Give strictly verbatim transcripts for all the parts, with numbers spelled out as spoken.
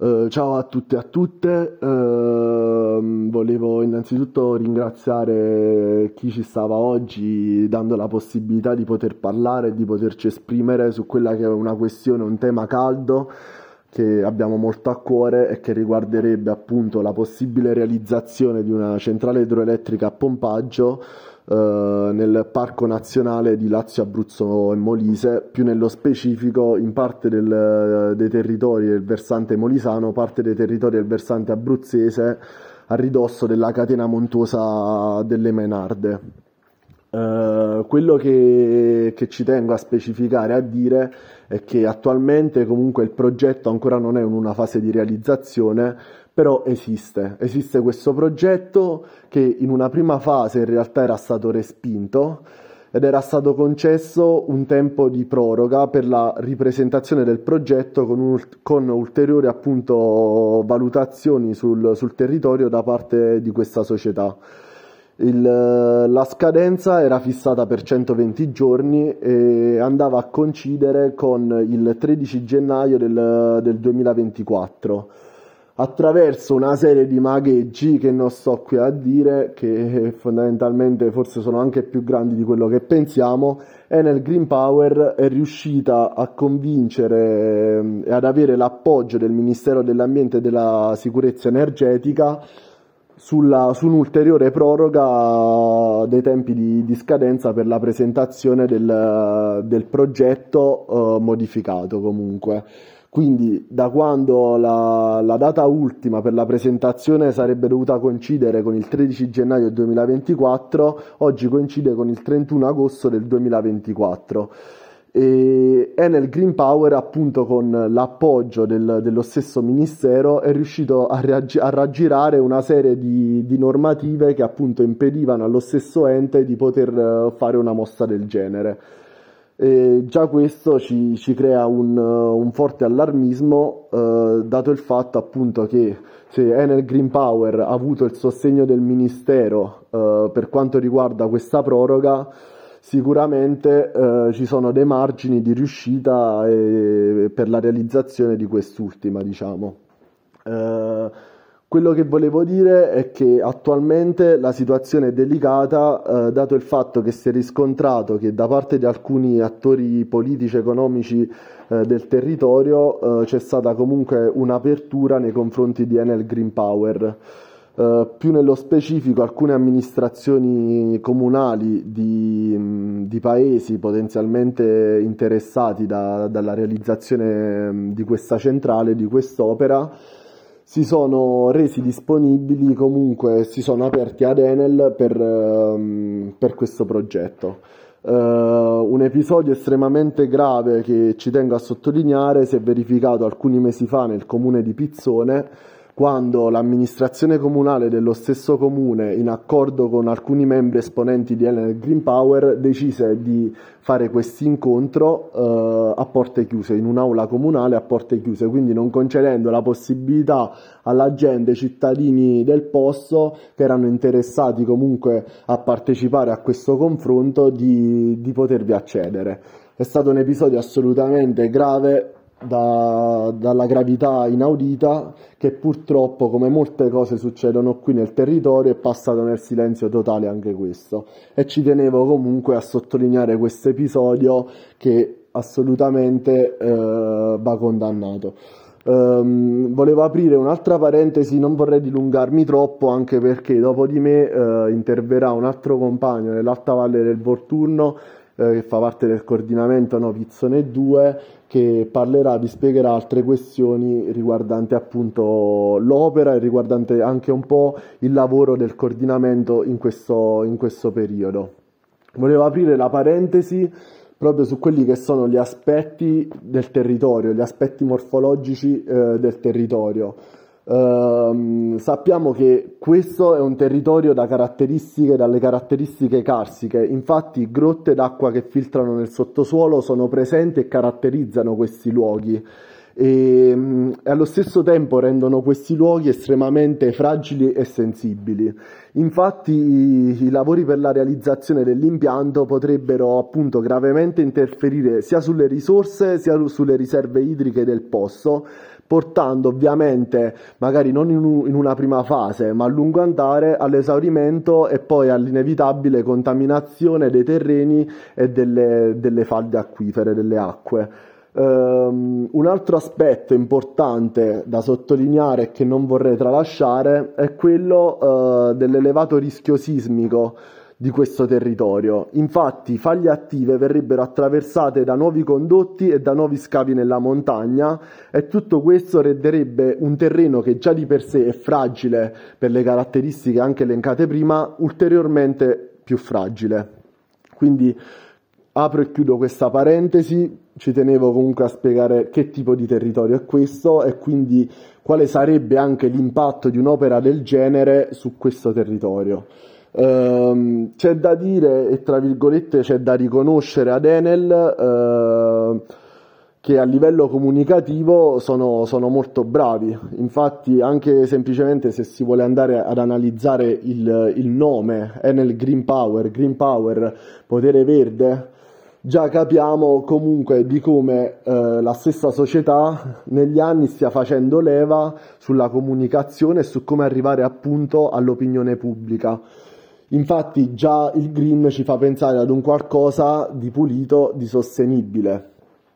Eh, ciao a tutti e a tutte. Ehm, volevo innanzitutto ringraziare chi ci stava oggi dando la possibilità di poter parlare e di poterci esprimere su quella che è una questione, un tema caldo che abbiamo molto a cuore e che riguarderebbe appunto la possibile realizzazione di una centrale idroelettrica a pompaggio eh, nel Parco Nazionale di Lazio, Abruzzo e Molise, più nello specifico in parte del- dei territori del versante molisano, parte dei territori del versante abruzzese, a ridosso della catena montuosa delle Menarde. Eh, quello che, che ci tengo a specificare, a dire, è che attualmente comunque il progetto ancora non è in una fase di realizzazione, però esiste. Esiste questo progetto che in una prima fase in realtà era stato respinto ed era stato concesso un tempo di proroga per la ripresentazione del progetto con, un- con ulteriori appunto valutazioni sul, sul territorio da parte di questa società. Il- la scadenza era fissata per centoventi giorni e andava a coincidere con il tredici gennaio del, del duemilaventiquattro. Attraverso una serie di magheggi che non sto qui a dire, che fondamentalmente forse sono anche più grandi di quello che pensiamo, Enel Green Power è riuscita a convincere ehm, e ad avere l'appoggio del Ministero dell'Ambiente e della Sicurezza Energetica sulla, su un'ulteriore proroga dei tempi di, di scadenza per la presentazione del, del progetto eh, modificato comunque. Quindi da quando la, la data ultima per la presentazione sarebbe dovuta coincidere con il tredici gennaio duemilaventiquattro, oggi coincide con il trentuno agosto del duemilaventiquattro. E Enel Green Power, appunto con l'appoggio del- dello stesso ministero, è riuscito a, reaggi- a raggirare una serie di, di normative che appunto impedivano allo stesso ente di poter eh, fare una mossa del genere. E già questo ci, ci crea un, un forte allarmismo, eh, dato il fatto appunto che se Enel Green Power ha avuto il sostegno del Ministero eh, per quanto riguarda questa proroga, sicuramente eh, ci sono dei margini di riuscita eh, per la realizzazione di quest'ultima, diciamo. Eh, Quello che volevo dire è che attualmente la situazione è delicata, eh, dato il fatto che si è riscontrato che da parte di alcuni attori politici e economici eh, del territorio eh, c'è stata comunque un'apertura nei confronti di Enel Green Power. Eh, più nello specifico, alcune amministrazioni comunali di, mh, di paesi potenzialmente interessati da- dalla realizzazione mh, di questa centrale, di quest'opera, si sono resi disponibili, comunque si sono aperti ad Enel per, ehm, per questo progetto. Eh, un episodio estremamente grave che ci tengo a sottolineare si è verificato alcuni mesi fa nel comune di Pizzone, quando l'amministrazione comunale dello stesso comune, in accordo con alcuni membri esponenti di Enel Green Power, decise di fare questo incontro eh, a porte chiuse, in un'aula comunale a porte chiuse, quindi non concedendo la possibilità alla gente, ai cittadini del posto che erano interessati comunque a partecipare a questo confronto, di, di potervi accedere. È stato un episodio assolutamente grave, da- dalla gravità inaudita, che purtroppo, come molte cose succedono qui nel territorio, è passato nel silenzio totale anche questo. E ci tenevo comunque a sottolineare questo episodio che assolutamente eh, va condannato. Ehm, volevo aprire un'altra parentesi, non vorrei dilungarmi troppo, anche perché dopo di me eh, interverrà un altro compagno nell'Alta Valle del Volturno, eh, che fa parte del coordinamento No Pizzone due, che parlerà, vi spiegherà altre questioni riguardanti appunto l'opera e riguardante anche un po' il lavoro del coordinamento in questo, in questo periodo. Volevo aprire la parentesi proprio su quelli che sono gli aspetti del territorio, gli aspetti morfologici eh, del territorio. Ehm, sappiamo che questo è un territorio da caratteristiche, dalle caratteristiche carsiche, infatti grotte d'acqua che filtrano nel sottosuolo sono presenti e caratterizzano questi luoghi e, mm, e allo stesso tempo rendono questi luoghi estremamente fragili e sensibili. Infatti i, i lavori per la realizzazione dell'impianto potrebbero appunto gravemente interferire sia sulle risorse sia sulle riserve idriche del posto, portando ovviamente, magari non in, un- in una prima fase, ma a lungo andare, all'esaurimento e poi all'inevitabile contaminazione dei terreni e delle, delle falde acquifere, delle acque. Um, un altro aspetto importante da sottolineare e che non vorrei tralasciare è quello uh, dell'elevato rischio sismico di questo territorio. Infatti, faglie attive verrebbero attraversate da nuovi condotti e da nuovi scavi nella montagna, e tutto questo renderebbe un terreno che già di per sé è fragile per le caratteristiche anche elencate prima, ulteriormente più fragile. Quindi apro e chiudo questa parentesi, ci tenevo comunque a spiegare che tipo di territorio è questo e quindi quale sarebbe anche l'impatto di un'opera del genere su questo territorio. Ehm, c'è da dire, e tra virgolette c'è da riconoscere ad Enel, eh, che a livello comunicativo sono, sono molto bravi. Infatti, anche semplicemente se si vuole andare ad analizzare il, il nome Enel Green Power, Green Power, potere verde, già capiamo comunque di come eh, la stessa società negli anni stia facendo leva sulla comunicazione e su come arrivare appunto all'opinione pubblica. Infatti già il green ci fa pensare ad un qualcosa di pulito, di sostenibile.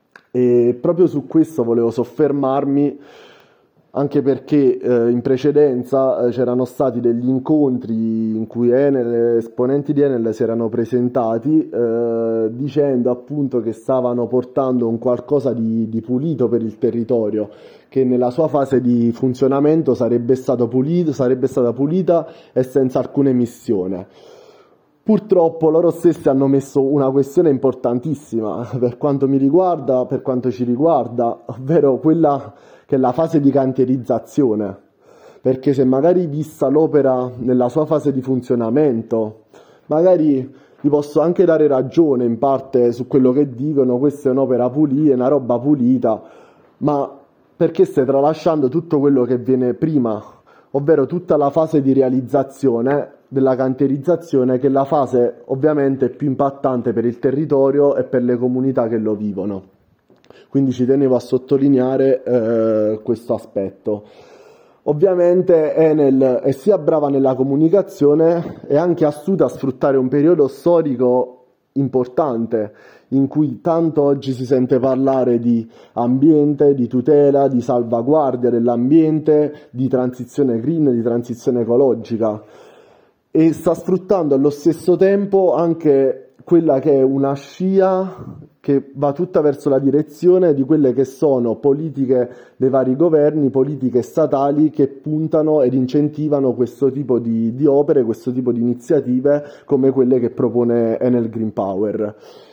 E proprio su questo volevo soffermarmi, anche perché eh, in precedenza eh, c'erano stati degli incontri in cui Enel, esponenti di Enel si erano presentati eh, dicendo appunto che stavano portando un qualcosa di, di pulito per il territorio, che nella sua fase di funzionamento sarebbe stato pulito, sarebbe stata pulita e senza alcuna emissione. Purtroppo loro stessi hanno messo una questione importantissima per quanto mi riguarda, per quanto ci riguarda, ovvero quella che è la fase di cantierizzazione. Perché se magari vista l'opera nella sua fase di funzionamento, magari vi posso anche dare ragione in parte su quello che dicono, questa è un'opera pulita, è una roba pulita, ma perché stai tralasciando tutto quello che viene prima, ovvero tutta la fase di realizzazione della cantierizzazione, che è la fase ovviamente più impattante per il territorio e per le comunità che lo vivono. Quindi ci tenevo a sottolineare eh, questo aspetto. Ovviamente Enel è sia brava nella comunicazione e anche astuta a sfruttare un periodo storico importante in cui tanto oggi si sente parlare di ambiente, di tutela, di salvaguardia dell'ambiente, di transizione green, di transizione ecologica, e sta sfruttando allo stesso tempo anche quella che è una scia che va tutta verso la direzione di quelle che sono politiche dei vari governi, politiche statali che puntano ed incentivano questo tipo di, di opere, questo tipo di iniziative come quelle che propone Enel Green Power.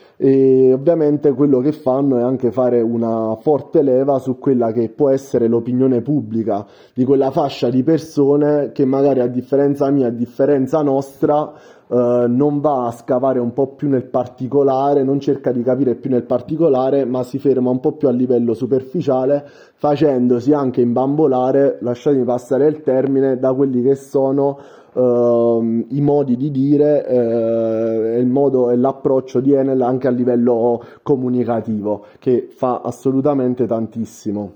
E ovviamente quello che fanno è anche fare una forte leva su quella che può essere l'opinione pubblica di quella fascia di persone che magari, a differenza mia, a differenza nostra, eh, non va a scavare un po' più nel particolare, non cerca di capire più nel particolare, ma si ferma un po' più a livello superficiale, facendosi anche imbambolare, lasciatemi passare il termine, da quelli che sono Uh, i modi di dire, uh, il modo e l'approccio di Enel anche a livello comunicativo, che fa assolutamente tantissimo.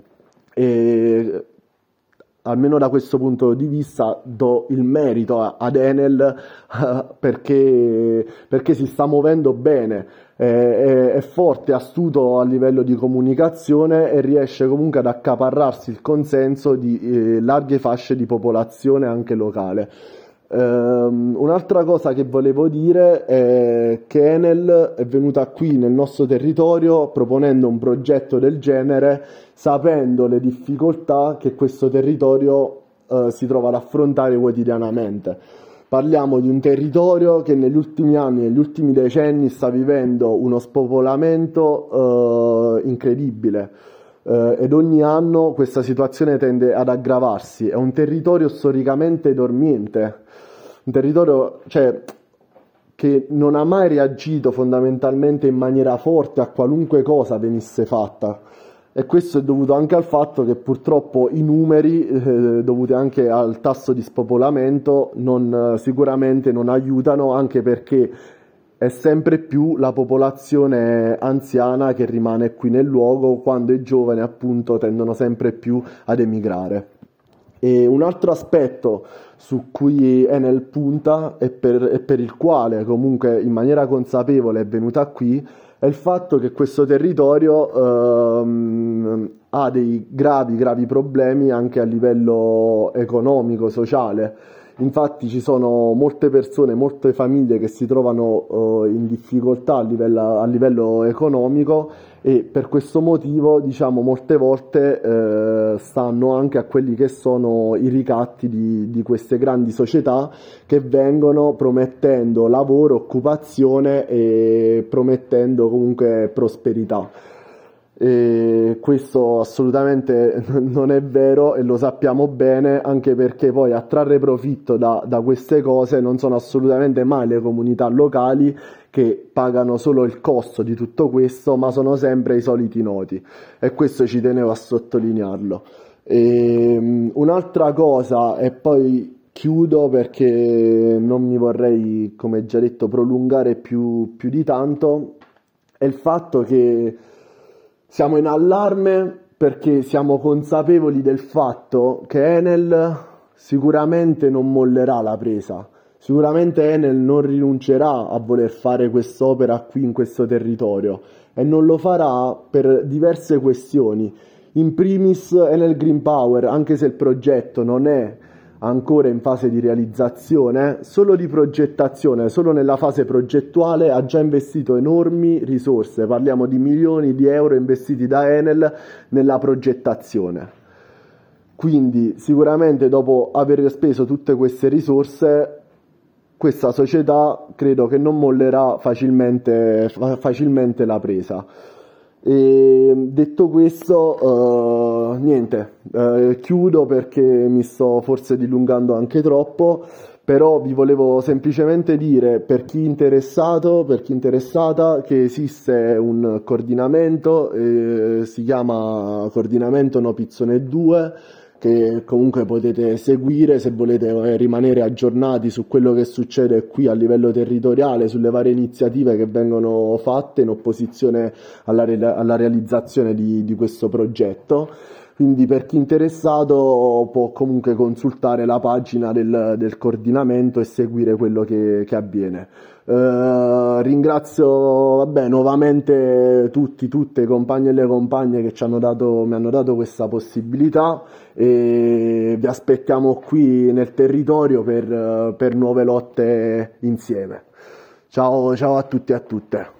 E almeno da questo punto di vista do il merito ad Enel uh, perché, perché si sta muovendo bene, è, è, è forte, astuto a livello di comunicazione e riesce comunque ad accaparrarsi il consenso di eh, larghe fasce di popolazione anche locale. Um, un'altra cosa che volevo dire è che Enel è venuta qui nel nostro territorio proponendo un progetto del genere, sapendo le difficoltà che questo territorio uh, si trova ad affrontare quotidianamente. Parliamo di un territorio che negli ultimi anni, negli ultimi decenni sta vivendo uno spopolamento uh, incredibile. Uh, ed ogni anno questa situazione tende ad aggravarsi. È un territorio storicamente dormiente, un territorio cioè, che non ha mai reagito fondamentalmente in maniera forte a qualunque cosa venisse fatta, e questo è dovuto anche al fatto che purtroppo i numeri eh, dovuti anche al tasso di spopolamento non, sicuramente non aiutano, anche perché è sempre più la popolazione anziana che rimane qui nel luogo, quando i giovani appunto tendono sempre più ad emigrare. E un altro aspetto su cui Enel punta e per, e per il quale comunque in maniera consapevole è venuta qui è il fatto che questo territorio ehm, ha dei gravi, gravi problemi anche a livello economico, sociale. Infatti ci sono molte persone, molte famiglie che si trovano eh, in difficoltà a livello, a livello economico, e per questo motivo, diciamo, molte volte eh, stanno anche a quelli che sono i ricatti di, di queste grandi società che vengono promettendo lavoro, occupazione e promettendo comunque prosperità. E questo assolutamente non è vero e lo sappiamo bene, anche perché poi a trarre profitto da, da queste cose non sono assolutamente mai le comunità locali, che pagano solo il costo di tutto questo, ma sono sempre i soliti noti, e questo ci tenevo a sottolinearlo. E, um, un'altra cosa, e poi chiudo perché non mi vorrei, come già detto, prolungare più, più di tanto, è il fatto che siamo in allarme perché siamo consapevoli del fatto che Enel sicuramente non mollerà la presa, sicuramente Enel non rinuncerà a voler fare quest'opera qui in questo territorio, e non lo farà per diverse questioni. In primis Enel Green Power, anche se il progetto non è ancora in fase di realizzazione, solo di progettazione, solo nella fase progettuale ha già investito enormi risorse, parliamo di milioni di euro investiti da Enel nella progettazione. Quindi sicuramente dopo aver speso tutte queste risorse, questa società credo che non mollerà facilmente, facilmente la presa. E detto questo, uh, niente, uh, chiudo perché mi sto forse dilungando anche troppo, però vi volevo semplicemente dire, per chi interessato, per chi interessata, che esiste un coordinamento, eh, si chiama Coordinamento No Pizzone due, che comunque potete seguire se volete rimanere aggiornati su quello che succede qui a livello territoriale, sulle varie iniziative che vengono fatte in opposizione alla, re- alla realizzazione di, di questo progetto. Quindi per chi è interessato può comunque consultare la pagina del, del coordinamento e seguire quello che, che avviene. Uh, ringrazio vabbè, nuovamente tutti, tutte i compagni e le compagne che ci hanno dato, mi hanno dato questa possibilità, e vi aspettiamo qui nel territorio per, per nuove lotte insieme. Ciao, ciao a tutti e a tutte.